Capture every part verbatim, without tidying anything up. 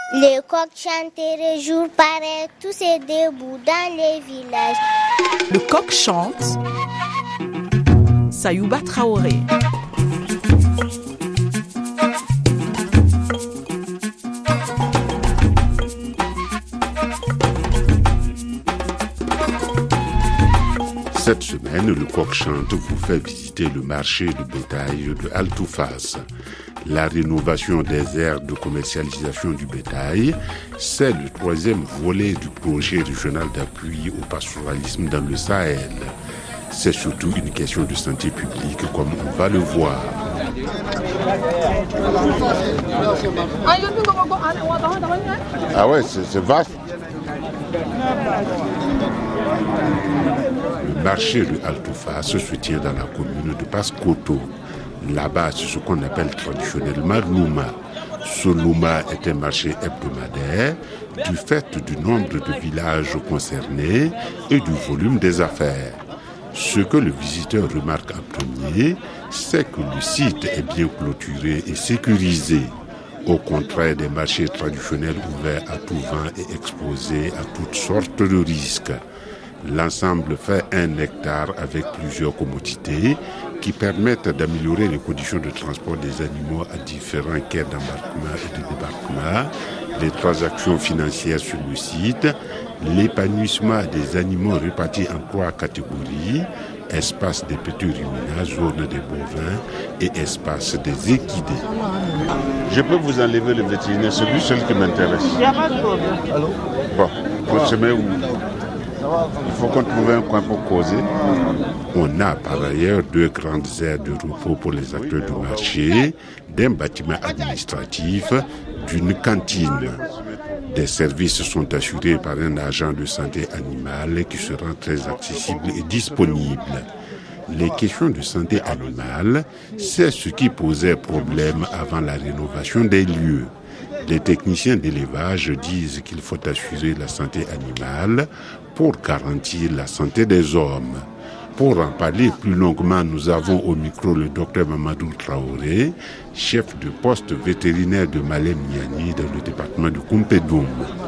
Les coqs chanteraient jour pareil, tous est debout dans les villages. Le coq chante. Sayouba Traoré. Cette semaine, le coq chante vous fait visiter le marché de bétail de Altoufas. La rénovation des aires de commercialisation du bétail, c'est le troisième volet du projet régional d'appui au pastoralisme dans le Sahel. C'est surtout une question de santé publique, comme on va le voir. Ah ouais, c'est, c'est vaste. Le marché de Altoufas se tient dans la commune de Paskoto. Là-bas, c'est ce qu'on appelle traditionnellement l'Ouma. Ce Louma est un marché hebdomadaire du fait du nombre de villages concernés et du volume des affaires. Ce que le visiteur remarque en premier, c'est que le site est bien clôturé et sécurisé. Au contraire des marchés traditionnels ouverts à tout vent et exposés à toutes sortes de risques. L'ensemble fait un hectare avec plusieurs commodités qui permettent d'améliorer les conditions de transport des animaux à différents quais d'embarquement et de débarquement, les transactions financières sur le site, l'épanouissement des animaux répartis en trois catégories, espace des petits ruminants, zone des bovins et espace des équidés. Je peux vous enlever le vétérinaire, c'est lui seul qui m'intéresse. Il n'y a pas de problème. Bon, votre chemin où il faut qu'on trouve un coin pour causer. On a par ailleurs deux grandes aires de repos pour les acteurs du marché, d'un bâtiment administratif, d'une cantine. Des services sont assurés par un agent de santé animale qui se rend très accessible et disponible. Les questions de santé animale, c'est ce qui posait problème avant la rénovation des lieux. Les techniciens d'élevage disent qu'il faut assurer la santé animale pour garantir la santé des hommes. Pour en parler plus longuement, nous avons au micro le docteur Mamadou Traoré, chef de poste vétérinaire de Malem Niani dans le département de Koumpedoum.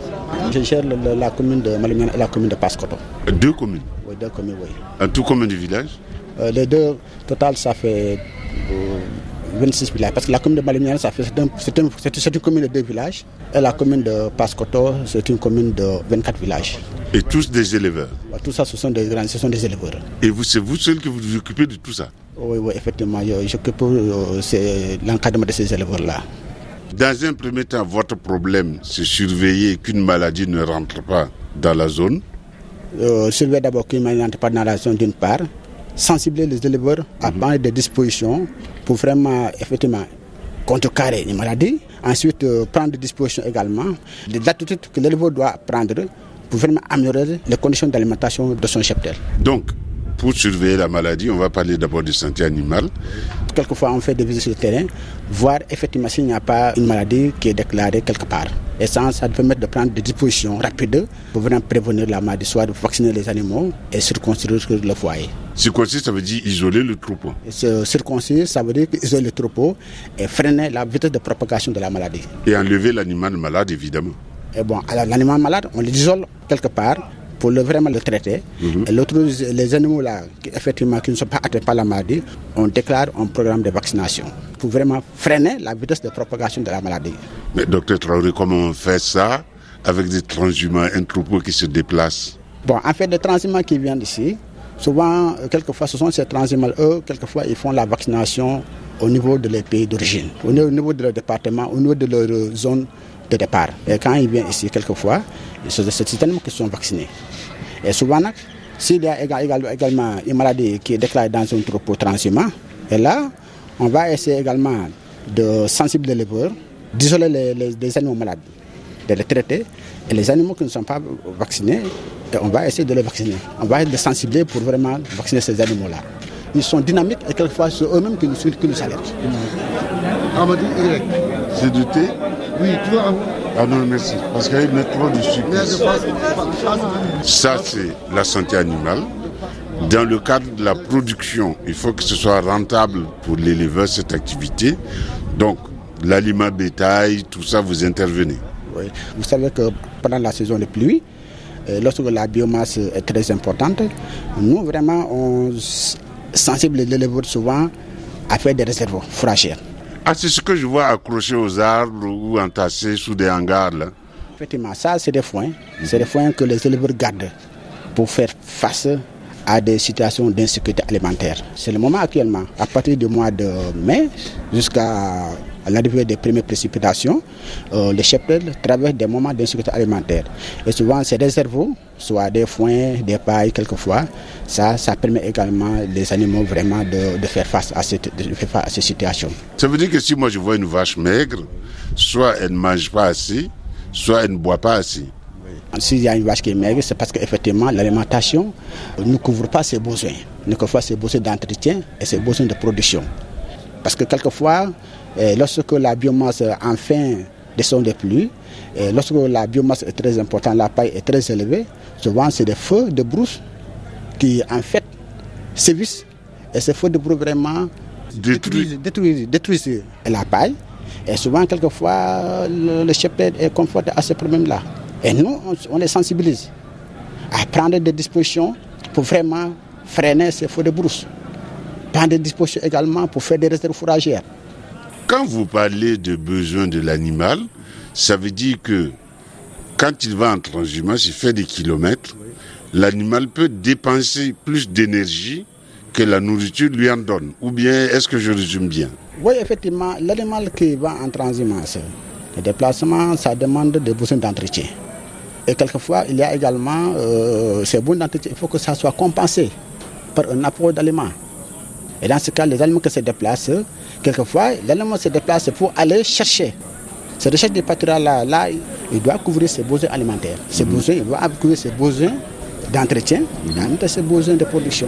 Je gère le, la commune de Malem Niani et la commune de Paskoto. Deux communes? Oui, deux communes, oui. En tout, combien de villages? euh, Les deux, total, ça fait euh, vingt-six villages. Parce que la commune de Malem Niani, ça fait, c'est, un, c'est, un, c'est une commune de deux villages. Et la commune de Paskoto, c'est une commune de vingt-quatre villages. Et tous des éleveurs? Tout ça, ce sont des grands, ce sont des éleveurs. Et vous, c'est vous seul qui vous vous occupez de tout ça? Oui, oui, effectivement, j'occupe euh, c'est l'encadrement de ces éleveurs-là. Dans un premier temps, votre problème, c'est surveiller qu'une maladie ne rentre pas dans la zone? euh, Surveiller d'abord qu'une maladie ne rentre pas dans la zone d'une part, sensibiliser les éleveurs à mm-hmm. prendre des dispositions pour vraiment, effectivement, contrecarrer les maladies. Ensuite, euh, prendre des dispositions également, des attitudes que l'éleveur doit prendre pour vraiment améliorer les conditions d'alimentation de son cheptel. Donc, pour surveiller la maladie, on va parler d'abord de santé animale. Quelquefois, on fait des visites sur le terrain, voir effectivement s'il n'y a pas une maladie qui est déclarée quelque part. Et ça, ça permet de prendre des dispositions rapides pour vraiment prévenir la maladie, soit de vacciner les animaux et circoncire le foyer. Circoncire, ça veut dire isoler le troupeau. Circoncire, ça veut dire isoler le troupeau et freiner la vitesse de propagation de la maladie. Et enlever l'animal malade, évidemment. Et bon, alors l'animal malade, on l'isole quelque part pour le, vraiment le traiter. Mm-hmm. Et l'autre, les animaux là, qui, effectivement, qui ne sont pas atteints par la maladie, on déclare un programme de vaccination pour vraiment freiner la vitesse de propagation de la maladie. Mais docteur Traoré, comment on fait ça avec des transhumants, un troupeau qui se déplace? Bon, en fait, les transhumants qui viennent ici, souvent, quelquefois, ce sont ces transhumants, eux, quelquefois, ils font la vaccination au niveau de leur pays d'origine, au niveau de leur département, au niveau de leur zone de départ. Et quand ils viennent ici, quelquefois, c'est ces animaux qui sont vaccinés. Et souvent, s'il y a également une maladie qui est déclarée dans un troupeau transhumant, et là, on va essayer également de sensibiliser les éleveurs, d'isoler les, les, les animaux malades, de les traiter, et les animaux qui ne sont pas vaccinés, et on va essayer de les vacciner. On va les sensibiliser pour vraiment vacciner ces animaux-là. Ils sont dynamiques et quelquefois c'est eux-mêmes qui nous, qui nous alertent. Amadi Y. C'est du thé? Oui, tu vois. Ah non, merci. Parce qu'il met trop de sucre. Ça, c'est la santé animale. Dans le cadre de la production, il faut que ce soit rentable pour l'éleveur, cette activité. Donc, l'aliment bétail, tout ça, vous intervenez. Oui. Vous savez que pendant la saison de pluie, lorsque la biomasse est très importante, nous vraiment on sensibilise l'éleveur souvent à faire des réserves fourragères. Ah, c'est ce que je vois accroché aux arbres ou entassés sous des hangars là. Effectivement, ça c'est des foins. Mm-hmm. C'est des foins que les éleveurs gardent pour faire face à des situations d'insécurité alimentaire. C'est le moment actuellement, à partir du mois de mai jusqu'à l'arrivée des premières précipitations, euh, les cheptels traversent des moments d'insécurité alimentaire. Et souvent, ces réservoirs, soit des foins, des pailles, quelquefois, ça, ça permet également les animaux vraiment de, de, faire face à cette, de faire face à ces situations. Ça veut dire que si moi je vois une vache maigre, soit elle ne mange pas assez, soit elle ne boit pas assez. S'il y a une vache qui est maigre, c'est parce qu'effectivement, l'alimentation ne couvre pas ses besoins. Ne couvre pas ses besoins d'entretien et ses besoins de production. Parce que quelquefois, eh, lorsque la biomasse enfin descend des pluies, eh, lorsque la biomasse est très importante, la paille est très élevée, souvent c'est des feux de brousse qui en fait sévissent. Et ces feux de brousse vraiment détruisent, détruisent, détruisent la paille. Et souvent, quelquefois, le, le cheptel est confronté à ce problème-là. Et nous, on, on les sensibilise à prendre des dispositions pour vraiment freiner ces feux de brousse. Prendre des dispositions également pour faire des réserves fourragères. Quand vous parlez de besoin de l'animal, ça veut dire que quand il va en transhumance, il fait des kilomètres, oui. L'animal peut dépenser plus d'énergie que la nourriture lui en donne. Ou bien, est-ce que je résume bien? Oui, effectivement, l'animal qui va en transhumance, le déplacement, ça demande des besoins d'entretien. Et quelquefois, il y a également euh, ces besoins d'entretien, il faut que ça soit compensé par un apport d'aliments. Et dans ce cas, les animaux qui se déplacent, quelquefois, l'animal se déplace pour aller chercher. Cette recherche de pâturage-là, là, il doit couvrir ses besoins alimentaires. Ses mmh. besoins, il doit couvrir ses besoins d'entretien, mmh. et en même temps ses besoins de production.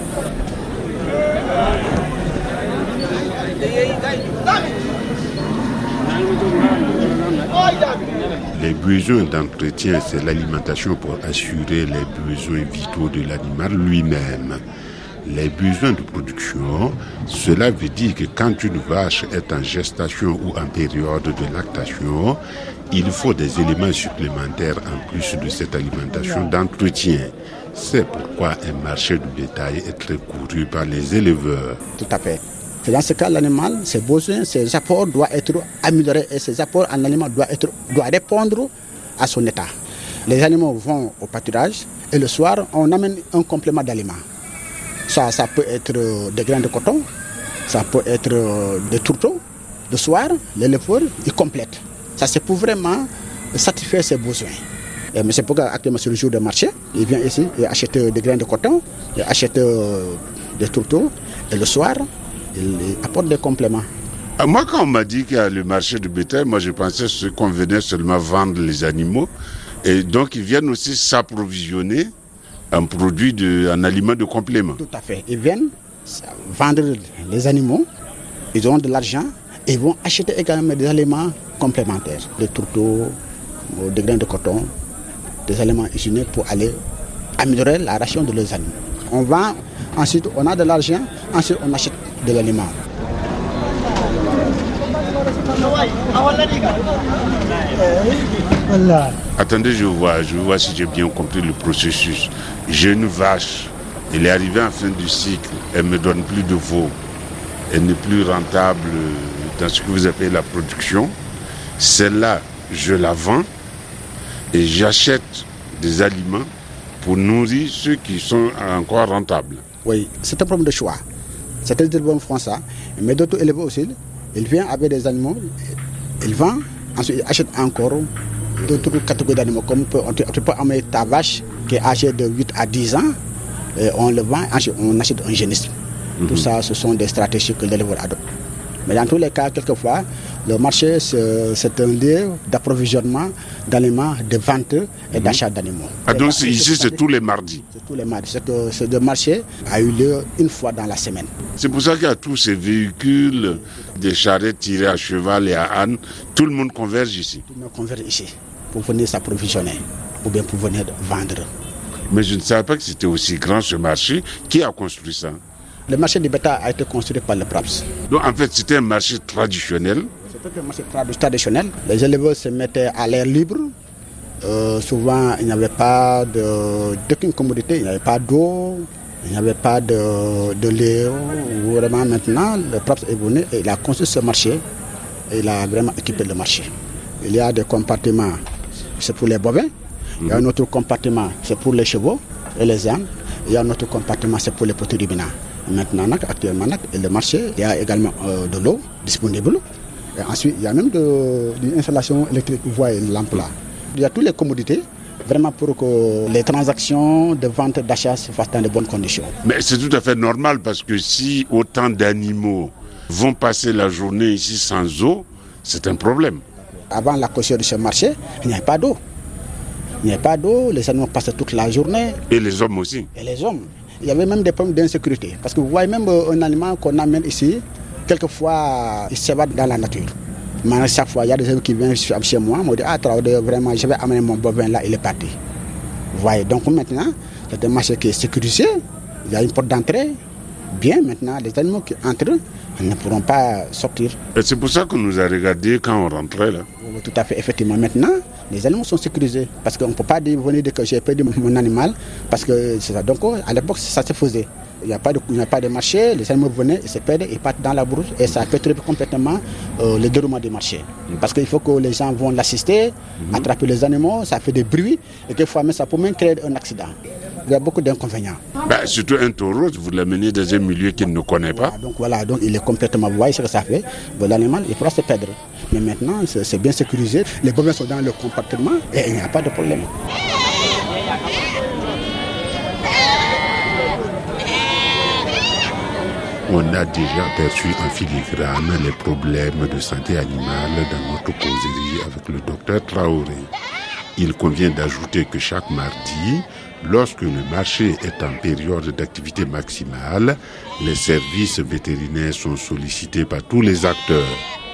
Les besoins d'entretien, c'est l'alimentation pour assurer les besoins vitaux de l'animal lui-même. Les besoins de production, cela veut dire que quand une vache est en gestation ou en période de lactation, il faut des éléments supplémentaires en plus de cette alimentation d'entretien. C'est pourquoi un marché du bétail est très couru par les éleveurs. Tout à fait. C'est dans ce cas, l'animal, ses besoins, ses apports doivent être améliorés et ses apports en aliment doivent, être, doivent répondre à son état. Les animaux vont au pâturage et le soir, on amène un complément d'aliments. Ça, ça peut être des grains de coton, ça peut être des tourteaux. Le soir, l'éleveur, il complète. Ça, c'est pour vraiment satisfaire ses besoins. Et M. Poga, actuellement, sur le jour de marché, il vient ici et achète des grains de coton, il achète des tourteaux, et le soir, il apporte des compléments. Moi, quand on m'a dit qu'il y a le marché du bétail, moi, je pensais qu'on venait seulement vendre les animaux. Et donc, ils viennent aussi s'approvisionner en produits, de, en aliments de complément. Tout à fait. Ils viennent vendre les animaux, ils ont de l'argent, et ils vont acheter également des aliments complémentaires, des tourteaux, des grains de coton, des aliments hygiéniques pour aller améliorer la ration de leurs animaux. On vend, ensuite on a de l'argent, ensuite on achète de l'aliment. Attendez, je vois, je vois si j'ai bien compris le processus. J'ai une vache, elle est arrivée en fin du cycle, elle ne me donne plus de veau, elle n'est plus rentable dans ce que vous appelez la production. Celle-là, je la vends et j'achète des aliments pour nourrir ceux qui sont encore rentables. Oui, c'est un problème de choix. Certains éleveurs font ça, mais d'autres éleveurs aussi, ils viennent avec des animaux, ils vendent, ensuite ils achètent encore d'autres catégories d'animaux. Comme tu peux, peux amener ta vache qui est âgée de huit à dix ans, et on le vend, ensuite on achète un génisme. Mm-hmm. Tout ça, ce sont des stratégies que l'éleveur adopte. Mais dans tous les cas, quelquefois, le marché, c'est un lieu d'approvisionnement d'aliments, de vente et mmh. d'achat d'animaux. Ah, donc c'est, ici, c'est tous les mardis? C'est tous les mardis. C'est que ce marché a eu lieu une fois dans la semaine. C'est pour ça qu'il y a tous ces véhicules, des charrettes tirées à cheval et à âne. Tout le monde converge ici? Tout le monde converge ici pour venir s'approvisionner ou bien pour venir vendre. Mais je ne savais pas que c'était aussi grand ce marché. Qui a construit ça? Le marché du bétail a été construit par le P R A P S. Donc en fait, c'était un marché traditionnel C'était un marché traditionnel. Les éleveurs se mettaient à l'air libre. Euh, souvent, il n'y avait pas de, d'aucune commodité, il n'y avait pas d'eau, il n'y avait pas de, de lait. Vraiment, maintenant, le P R A P S est venu et il a construit ce marché et il a vraiment équipé le marché. Il y a des compartiments, c'est pour les bovins. Il y a un autre compartiment, c'est pour les chevaux et les ânes. Il y a un autre compartiment, c'est pour les petits ruminants. Maintenant, actuellement, le marché, il y a également euh, de l'eau disponible. Et ensuite, il y a même de, de l'installation électrique, vous voyez l'emploi. Il y a toutes les commodités, vraiment pour que les transactions de vente et d'achat se fassent dans de bonnes conditions. Mais c'est tout à fait normal parce que si autant d'animaux vont passer la journée ici sans eau, c'est un problème. Avant la clôture de ce marché, il n'y avait pas d'eau. Il n'y avait pas d'eau, les animaux passaient toute la journée. Et les hommes aussi. Et les hommes. Il y avait même des problèmes d'insécurité. Parce que vous voyez même un animal qu'on amène ici, quelquefois, il s'évade dans la nature. Maintenant, chaque fois, il y a des gens qui viennent chez moi, ils me disent, ah, vraiment, je vais amener mon bovin là, il est parti. Vous voyez, donc maintenant, c'est un marché qui est sécurisé, il y a une porte d'entrée. Bien, maintenant, les animaux qui entrent, ils ne pourront pas sortir. Et c'est pour ça qu'on nous a regardé quand on rentrait là. Tout à fait, effectivement. Maintenant, les animaux sont sécurisés. Parce qu'on ne peut pas dire, venir dire que j'ai perdu mon animal. Parce que c'est ça. Donc, à l'époque, ça se faisait. Il n'y a pas de, il n'y a pas de marché, les animaux venaient, ils se perdaient, ils partent dans la brousse et ça perturbe complètement euh, le déroulement du marché. Parce qu'il faut que les gens vont l'assister, mmh. attraper les animaux, ça fait des bruits et quelquefois même ça peut même créer un accident. Il y a beaucoup d'inconvénients. Bah, surtout un taureau, vous l'amenez dans un milieu qu'il ne connaît pas. Voilà, donc voilà, donc il est complètement, vous voyez ce que ça fait. L'animal, il pourra se perdre. Mais maintenant, c'est, c'est bien sécurisé. Les bovins sont dans le compartiment et il n'y a pas de problème. On a déjà perçu en filigrane les problèmes de santé animale dans notre causerie avec le docteur Traoré. Il convient d'ajouter que chaque mardi, lorsque le marché est en période d'activité maximale, les services vétérinaires sont sollicités par tous les acteurs.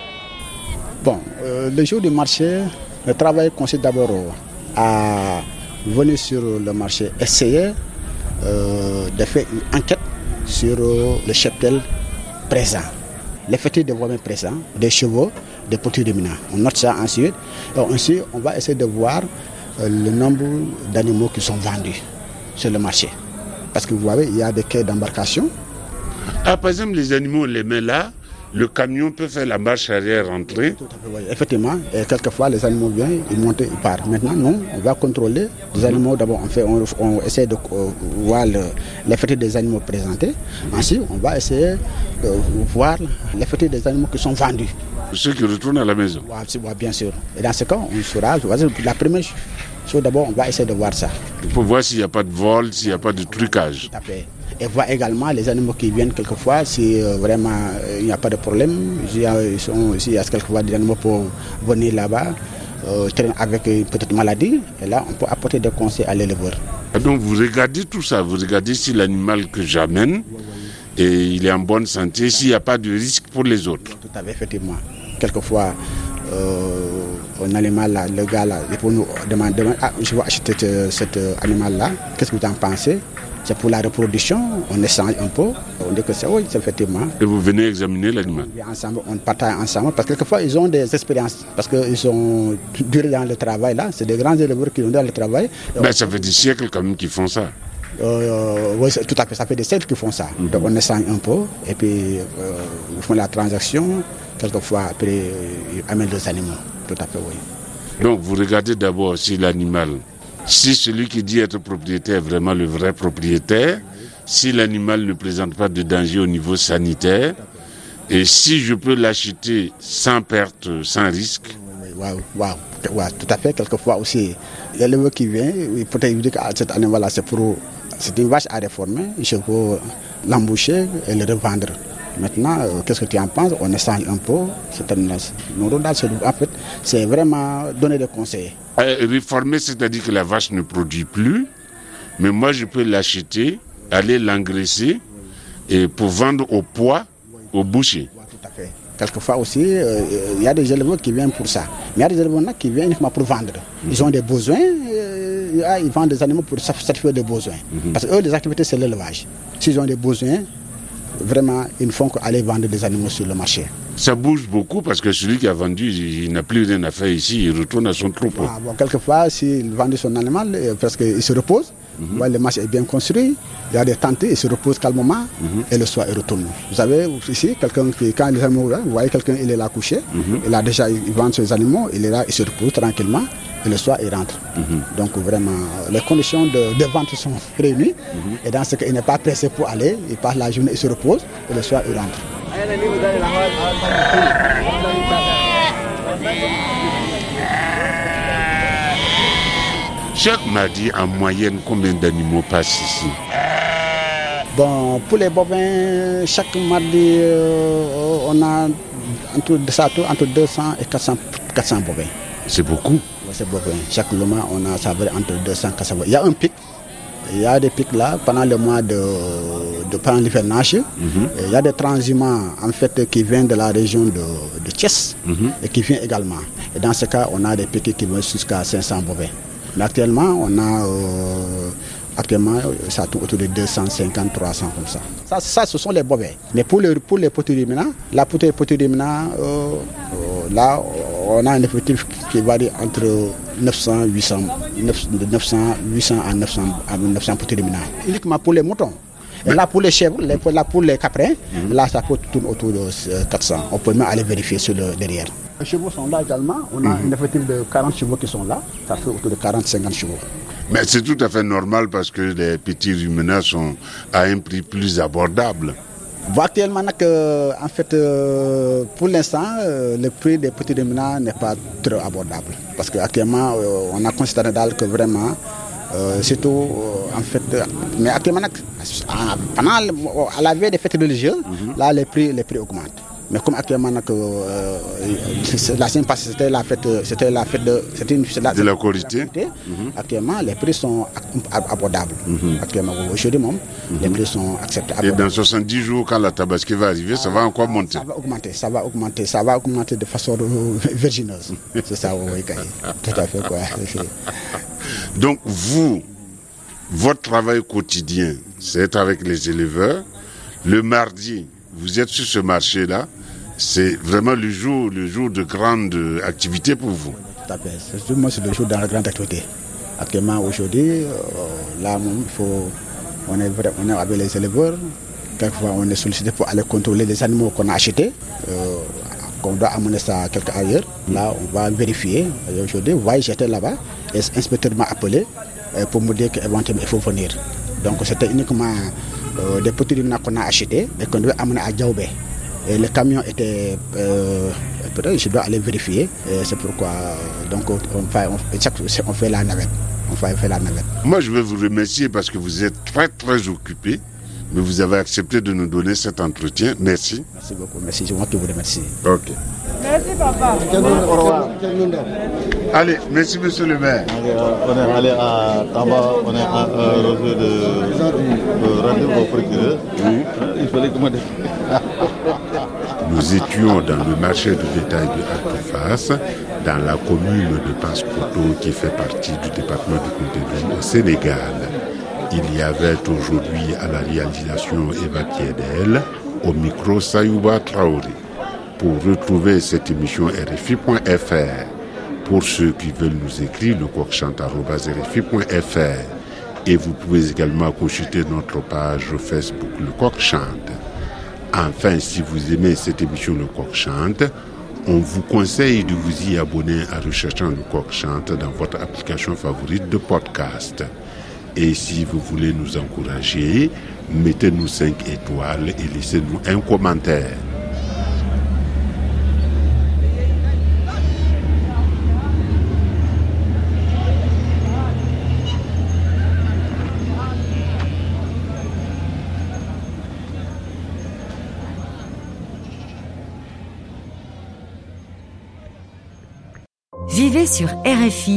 Bon, euh, le jour du marché, le travail consiste d'abord à venir sur le marché, essayer euh, de faire une enquête sur le cheptel présent, l'effectif des bovins présents, des chevaux, des petits ruminants. On note ça ensuite. Et ensuite, on va essayer de voir euh, le nombre d'animaux qui sont vendus sur le marché. Parce que vous voyez, il y a des quais d'embarcation. Ah, par exemple, les animaux, on les met là, le camion peut faire la marche arrière, rentrer. Tout à fait, oui. Effectivement, et quelquefois les animaux viennent, ils montent, ils partent. Maintenant, non, on va contrôler les animaux. D'abord, on, fait, on, on essaie de euh, voir le, l'effectif des animaux présentés. Ensuite, on va essayer de voir l'effectif des animaux qui sont vendus. Ceux qui retournent à la maison. Oui, bien sûr. Et dans ce cas, on saura. La première chose, d'abord, on va essayer de voir ça. Il faut voir s'il n'y a pas de vol, s'il n'y a pas de trucage. Tout à fait. Et voir également les animaux qui viennent quelquefois, si euh, vraiment il euh, n'y a pas de problème, s'il y a, s'il y a quelquefois des animaux pour venir là-bas, euh, avec une petite maladie, et là on peut apporter des conseils à l'éleveur. Donc vous regardez tout ça, vous regardez si l'animal que j'amène, et il est en bonne santé, s'il n'y a pas de risque pour les autres. Tout à fait, effectivement. Quelquefois, euh, un animal là, le gars là, il peut nous demander, ah, je vais acheter ce, cet animal-là, qu'est-ce que vous en pensez? C'est pour la reproduction, on échange un peu, on dit que c'est oui, c'est effectivement. Et vous venez examiner l'animal? Ensemble, on partage ensemble, parce que quelquefois ils ont des expériences, parce qu'ils ont duré dans le travail là, c'est des grands éleveurs qui ont dans le travail. Ben, ça fait des siècles quand même qu'ils font ça. Euh, oui, tout à fait, ça fait des siècles qu'ils font ça. Mm-hmm. Donc on échange un peu, et puis euh, ils font la transaction, quelquefois après ils amènent les animaux, tout à fait, oui. Donc vous regardez d'abord si l'animal... Si celui qui dit être propriétaire est vraiment le vrai propriétaire, si l'animal ne présente pas de danger au niveau sanitaire, et si je peux l'acheter sans perte, sans risque. Wow, wow, wow, tout à fait. Quelquefois aussi, l'éleveur qui vient, peut-être il dit que cet animal-là, c'est, pour, c'est une vache à réformer, je peux l'emboucher et le revendre. Maintenant, euh, qu'est-ce que tu en penses? On échange un peu. C'est un, en fait, c'est vraiment donner des conseils. Euh, réformer, c'est-à-dire que la vache ne produit plus, mais moi je peux l'acheter, aller l'engraisser et pour vendre au poids au boucher. Ouais, tout à fait. Quelquefois aussi, il euh, y a des éleveurs qui viennent pour ça. Mais il y a des éleveurs qui viennent uniquement pour vendre. Ils ont des besoins, euh, ils vendent des animaux pour satisfaire des besoins. Mm-hmm. Parce que eux, les activités, c'est l'élevage. S'ils ont des besoins, vraiment, ils ne font qu'aller vendre des animaux sur le marché. Ça bouge beaucoup parce que celui qui a vendu, il n'a plus rien à faire ici, il retourne à son troupeau. Ah, bon, quelquefois, s'il vend son animal, parce qu'il se repose, mm-hmm. ouais, le match est bien construit, il y a des tentes, il se repose calmement, mm-hmm. et le soir, il retourne. Vous savez, ici, quelqu'un qui, quand les animaux, vous voyez quelqu'un, il est là couché, mm-hmm. il a déjà, il vend ses animaux, il est là, il se repose tranquillement, et le soir, il rentre. Mm-hmm. Donc, vraiment, les conditions de, de vente sont réunies, mm-hmm. et dans ce cas, il n'est pas pressé pour aller, il passe la journée, il se repose, et le soir, il rentre. Chaque mardi, en moyenne, combien d'animaux passent ici? Bon, pour les bovins, chaque mardi, euh, on a entre, entre deux cents et quatre cents bovins. C'est beaucoup? Oui, c'est beaucoup. Chaque mois, on a ça va entre deux cents et quatre cents bovins. Il y a un pic. Il y a des pics là pendant le mois de, de pendant l'hivernage. Mm-hmm. Il y a des transhumants en fait qui viennent de la région de, de Thiès, mm-hmm. et qui viennent également. Et dans ce cas, on a des pics qui vont jusqu'à cinq cents bovins. Mais actuellement, on a euh, actuellement ça tourne autour de deux cent cinquante à trois cents comme ça. Ça, ça ce sont les bovins. Mais pour les pour les petits ruminants, la pour les petits ruminants, euh, euh, là on a un effectif qui varie entre neuf cents, huit cents, neuf cents, huit cents à neuf cents, à neuf cents petits ruminants. Uniquement pour les moutons. Et là pour les chèvres, les, là pour les caprins, mmh. là ça peut tourner autour de quatre cents. On peut même aller vérifier sur le derrière. Les chevaux sont là également. On a mmh. un effectif de quarante chevaux qui sont là. Ça fait autour de quarante à cinquante chevaux. Mais c'est tout à fait normal parce que les petits ruminants sont à un prix plus abordable. Bon, actuellement, euh, en fait, euh, pour l'instant, euh, le prix des petits ruminants n'est pas très abordable. Parce qu'actuellement, euh, on a considéré que vraiment, euh, c'est tout, euh, en fait, euh, mais actuellement, pendant, à la veille des fêtes religieuses, mm-hmm. là, les prix, les prix augmentent. Mais comme actuellement, euh, la semaine passée, c'était la fête, c'était la fête de, c'était une, la, de la Korité. Mm-hmm. Actuellement, les prix sont abordables. Mm-hmm. Actuellement, aujourd'hui même, mm-hmm. les prix sont acceptables. Et dans soixante-dix jours, quand la tabaski va arriver, ah, ça va encore monter. Ça va augmenter, ça va augmenter, ça va augmenter de façon vertigineuse. C'est ça, oui, tout à fait, quoi. Donc, vous, votre travail quotidien, c'est être avec les éleveurs. Le mardi, vous êtes sur ce marché-là. C'est vraiment le jour, le jour de grande activité pour vous. Tout à fait. Moi, c'est le jour de la grande activité. Actuellement, aujourd'hui, euh, là, il faut, on, est, on est avec les éleveurs. Quelquefois, on est sollicité pour aller contrôler les animaux qu'on a achetés. Euh, qu'on doit amener ça quelque ailleurs. Là, on va vérifier. Et aujourd'hui, vous voyez, j'étais là-bas. Et l'inspecteur m'a appelé pour me dire qu'éventuellement, il faut venir. Donc, c'était uniquement euh, des petits ruminants qu'on a achetés et qu'on devait amener à Diaoubé. Et le camion était, euh, je dois aller vérifier. Et c'est pourquoi donc on, fait, on, on fait la navette. On fait, on fait la navette. Moi, je veux vous remercier parce que vous êtes très, très occupé. Mais vous avez accepté de nous donner cet entretien. Merci. Merci beaucoup. Merci. C'est moi qui vous remercie. Ok. Merci, papa. Au revoir. Allez, merci, monsieur le maire. Allez, on est allé à Tamba, on est à un rejet de, de rendez-vous au procureur. Oui. Il fallait que moi. Nous étions dans le marché de détail de Altofas, dans la commune de Paskoto, qui fait partie du département du Contenu au Sénégal. Il y avait aujourd'hui à la réalisation Eva Kiedel, au micro Sayouba Traoré. Pour retrouver cette émission R F I point F R, pour ceux qui veulent nous écrire, le coq chante arobase R F I point F R. Et vous pouvez également consulter notre page Facebook Le Coq Chante. Enfin, si vous aimez cette émission Le Coq Chante, on vous conseille de vous y abonner en recherchant Le Coq Chante dans votre application favorite de podcast. Et si vous voulez nous encourager, mettez-nous cinq étoiles et laissez-nous un commentaire. Vivez sur R F I